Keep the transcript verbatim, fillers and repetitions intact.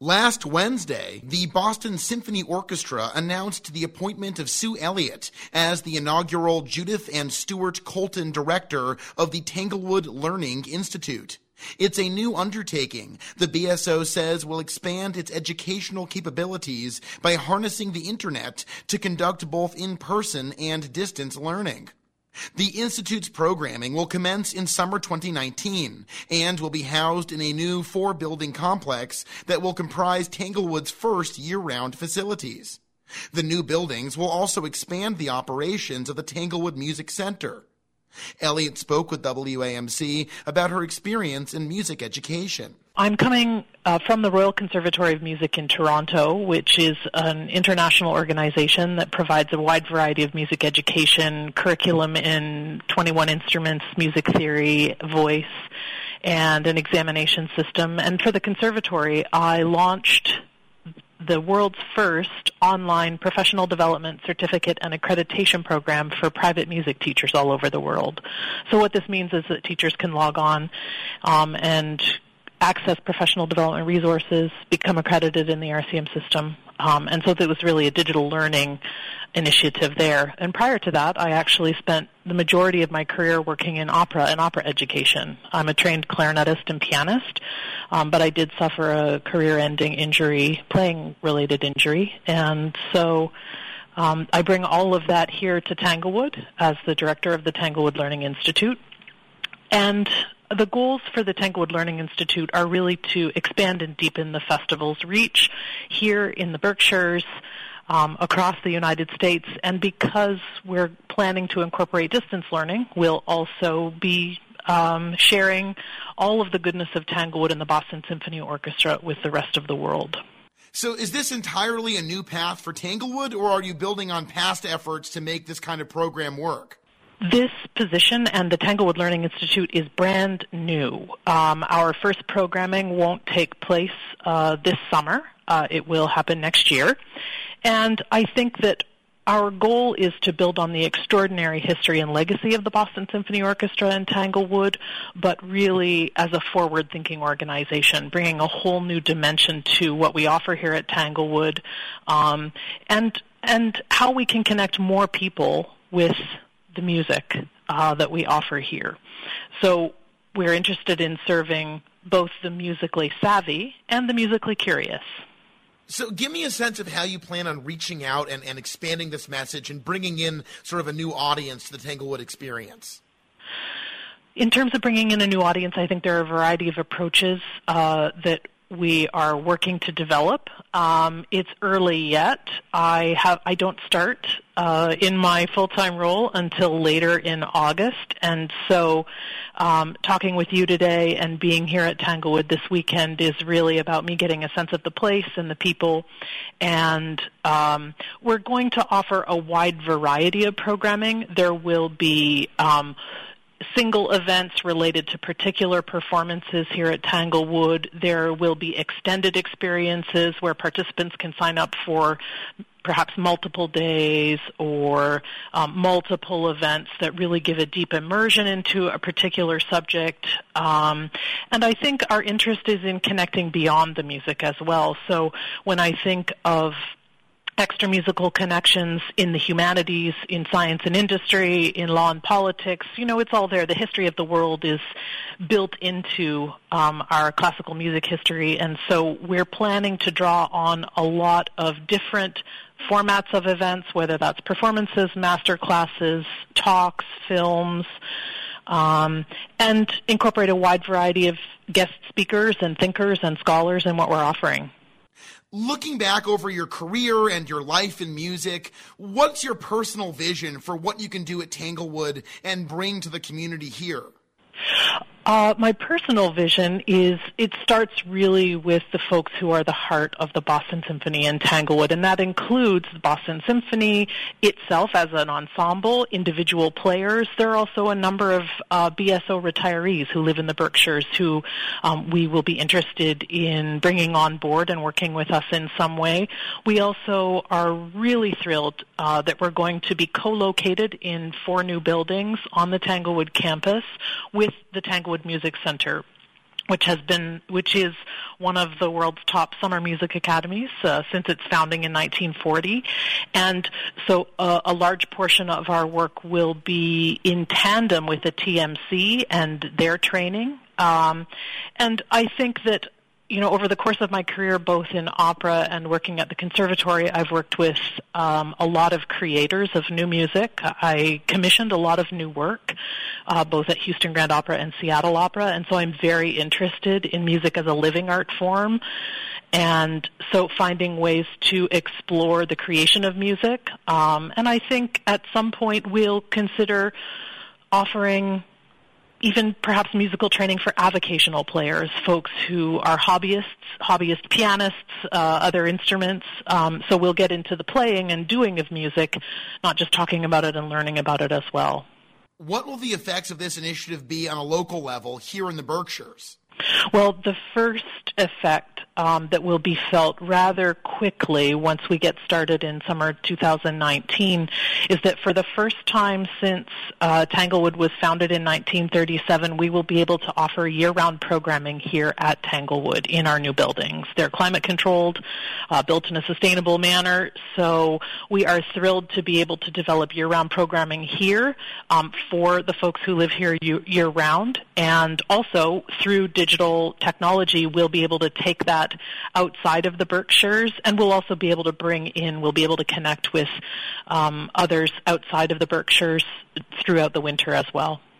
Last Wednesday, the Boston Symphony Orchestra announced the appointment of Sue Elliott as the inaugural Judith and Stuart Colton Director of the Tanglewood Learning Institute. It's a new undertaking the B S O says will expand its educational capabilities by harnessing the Internet to conduct both in-person and distance learning. The Institute's programming will commence in summer twenty nineteen and will be housed in a new four-building complex that will comprise Tanglewood's first year-round facilities. The new buildings will also expand the operations of the Tanglewood Music Center. Elliott spoke with W A M C about her experience in music education. I'm coming uh, from the Royal Conservatory of Music in Toronto, which is an international organization that provides a wide variety of music education, curriculum in twenty-one instruments, music theory, voice, and an examination system. And for the conservatory, I launched the world's first online professional development certificate and accreditation program for private music teachers all over the world. So what this means is that teachers can log on um, and access professional development resources, become accredited in the R C M system, um, and so it was really a digital learning initiative there. And prior to that, I actually spent the majority of my career working in opera and opera education. I'm a trained clarinetist and pianist, um, but I did suffer a career-ending injury, playing-related injury, and so um, I bring all of that here to Tanglewood as the director of the Tanglewood Learning Institute. And the goals for the Tanglewood Learning Institute are really to expand and deepen the festival's reach here in the Berkshires, um, across the United States, and because we're planning to incorporate distance learning, we'll also be um, sharing all of the goodness of Tanglewood and the Boston Symphony Orchestra with the rest of the world. So is this entirely a new path for Tanglewood, or are you building on past efforts to make this kind of program work? This position and the Tanglewood Learning Institute is brand new. Um, our first programming won't take place uh, this summer. Uh, it will happen next year. And I think that our goal is to build on the extraordinary history and legacy of the Boston Symphony Orchestra and Tanglewood, but really as a forward-thinking organization, bringing a whole new dimension to what we offer here at Tanglewood, um, and and how we can connect more people with the music uh, that we offer here. So we're interested in serving both the musically savvy and the musically curious. So give me a sense of how you plan on reaching out and, and expanding this message and bringing in sort of a new audience to the Tanglewood experience. In terms of bringing in a new audience, I think there are a variety of approaches uh, that we are working to develop. Um, it's early yet. I have I don't start uh, in my full-time role until later in August, and so um, talking with you today and being here at Tanglewood this weekend is really about me getting a sense of the place and the people, and um, we're going to offer a wide variety of programming. There will be um, single events related to particular performances here at Tanglewood. There will be extended experiences where participants can sign up for perhaps multiple days or um, multiple events that really give a deep immersion into a particular subject. Um, and I think our interest is in connecting beyond the music as well. So when I think of extra musical connections in the humanities, in science and industry, in law and politics, you know, it's all there. The history of the world is built into um, our classical music history, and so we're planning to draw on a lot of different formats of events, whether that's performances, master classes, talks, films, um, and incorporate a wide variety of guest speakers and thinkers and scholars in what we're offering. Looking back over your career and your life in music, what's your personal vision for what you can do at Tanglewood and bring to the community here? Uh, my personal vision is it starts really with the folks who are the heart of the Boston Symphony and Tanglewood, and that includes the Boston Symphony itself as an ensemble, individual players. There are also a number of uh, B S O retirees who live in the Berkshires who um, we will be interested in bringing on board and working with us in some way. We also are really thrilled uh, that we're going to be co-located in four new buildings on the Tanglewood campus with the Tanglewood Music Center, which has been, which is one of the world's top summer music academies uh, since its founding in nineteen forty. And so uh, a large portion of our work will be in tandem with the T M C and their training. Um, and I think that, you know, over the course of my career, both in opera and working at the conservatory, I've worked with um, a lot of creators of new music. I commissioned a lot of new work, uh, both at Houston Grand Opera and Seattle Opera, and so I'm very interested in music as a living art form. And so finding ways to explore the creation of music. Um, and I think at some point we'll consider offering even perhaps musical training for avocational players, folks who are hobbyists, hobbyist pianists, uh, other instruments. Um, so we'll get into the playing and doing of music, not just talking about it and learning about it as well. What will the effects of this initiative be on a local level here in the Berkshires? Well, the first effect um, that will be felt rather quickly once we get started in summer two thousand nineteen is that for the first time since uh, Tanglewood was founded in nineteen thirty-seven, we will be able to offer year-round programming here at Tanglewood in our new buildings. They're climate-controlled, uh, built in a sustainable manner, so we are thrilled to be able to develop year-round programming here um, for the folks who live here year-round, and also through digital technology, we'll be able to take that outside of the Berkshires, and we'll also be able to bring in, we'll be able to connect with um, others outside of the Berkshires throughout the winter as well.